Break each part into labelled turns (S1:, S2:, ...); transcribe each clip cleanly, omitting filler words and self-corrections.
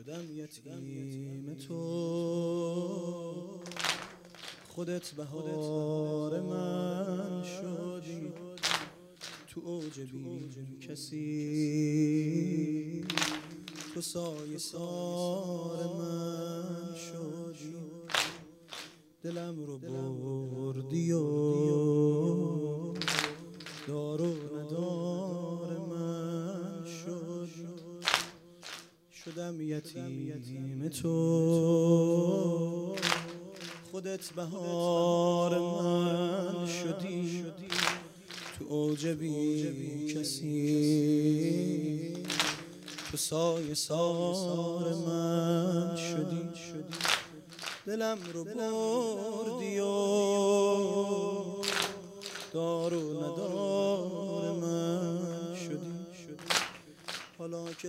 S1: شدم یتیم تو، خودت بهار من شدی، تو اوج بی کسی تو سایه سار من شدی، دلم رو بردی و دار و ندار من شدی، شدم یتیم تو، خودت بهار من شدی، تو اوج بی کسی تو سایه سار من شدی، دلم رو بردی و دار و ندار من شدی، حالا که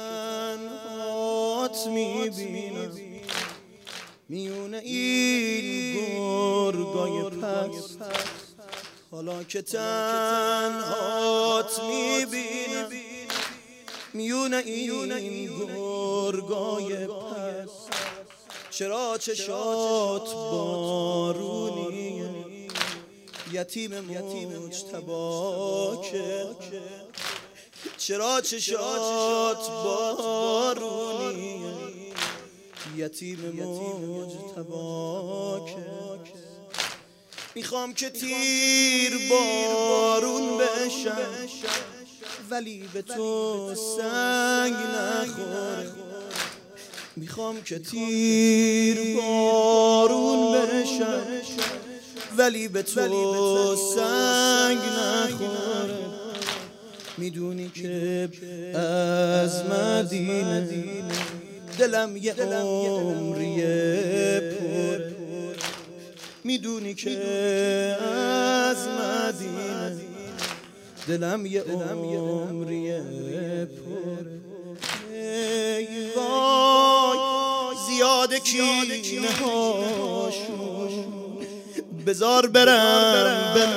S1: تنهات میبینم میونه این گرگای پس، حالا که تنهات میبینم میونه این گرگای پس، چرا چشات بارونی یتیم مجتبی که، چرا چشات بارونی یتیم مجتبی که، میخوام که تیر بارون بشم ولی به تو سنگ نخوره، میخوام که تیر بارون بشم ولی به تو سنگ نخوره، میدونی که از مدینه دلم یه عمریه پر، میدونی که از مدینه دلم یه عمریه پر، ای وای زیاد کینه هاشون بذار برم به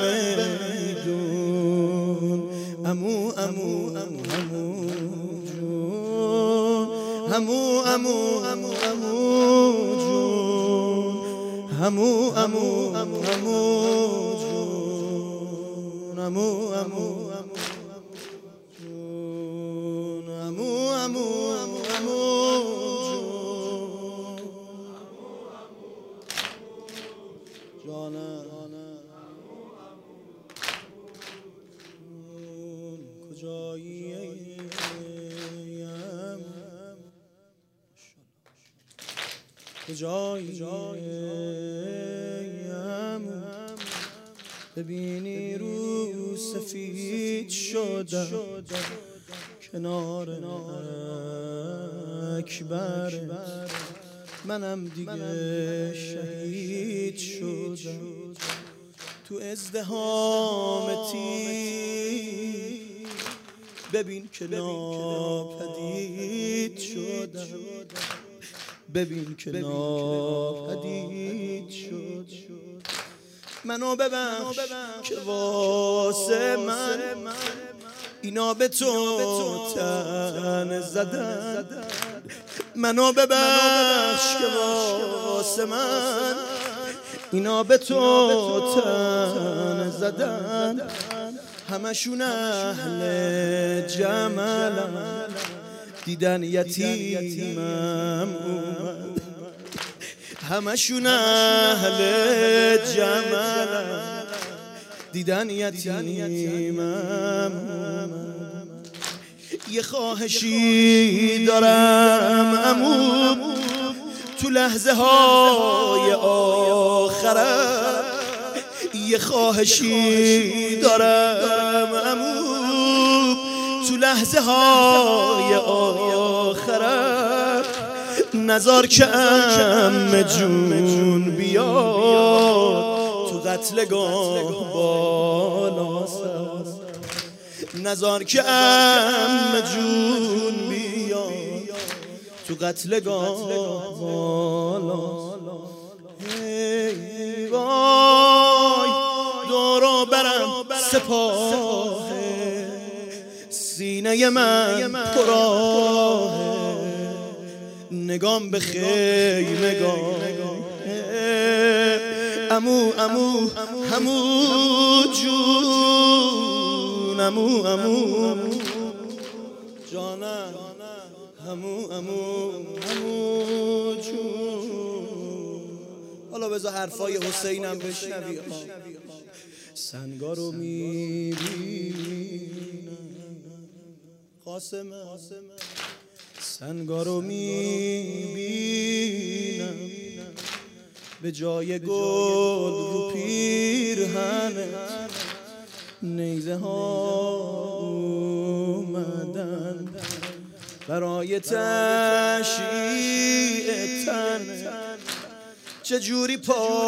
S1: میدون، امو جون، امو جون، امو جون، کجاییم ببینی رو سفید شدم کنار اکبر، منم دیگه شهید شدم تو ازدحام تیر، ببین که ناپدید شدم، ببین که ناپدید شد، منو ببخش که واسه من اینا به تو تن زدن، منو ببخش که واسه من اینا به تو تن زدن، همشون اهل جملن دیدن یتیمم اومد، همشون اهل جملن دیدن یتیمم اومد، یه خواهشی دارم عمو تو لحظه های آخرم، یه خواهشی دارم عمو تو لحظه های آخرم، نزار که عمه جون بیاد تو قتلگاه بالا سر، نزار که عمه جون بیاد تو قتلگاه بالا، ای وای دورو برم سپاه سینه من پراه، نگام به خیمگاه امو امو امو جون امو جانم امو جون. حالا بذار حرفای حسینم بشنوی. سنگارو میبینم قاسم، سنگارو میبینم به جای گل رو پیرهنت نیزه ها اومدن برای تشییع تن. چجوری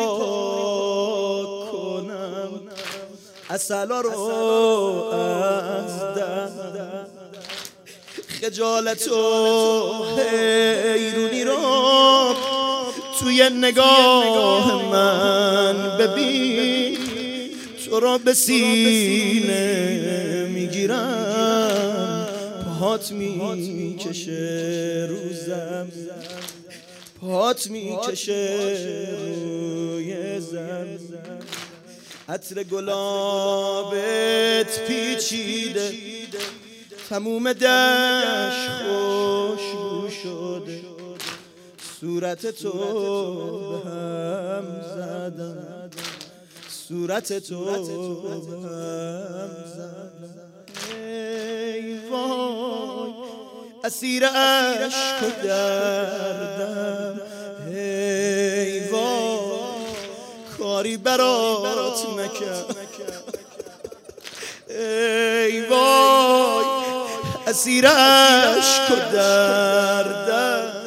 S1: پاک کنم عسلا رو از دم، خجالت و حیرونی رو توی نگاه من ببین. تو را به سینه میگیرم، پاهات میکشه رو زمین، پاهات میکشه روی زمین. عطر گلابت پیچیده، تموم دشت خوشبو شده. صورت تو به هم زدم، صورت تو به هم زدم. ای وای اسیر عشق و دردم، ای وای کاری برات نکرد. ای وای اسیر عشق و دردم،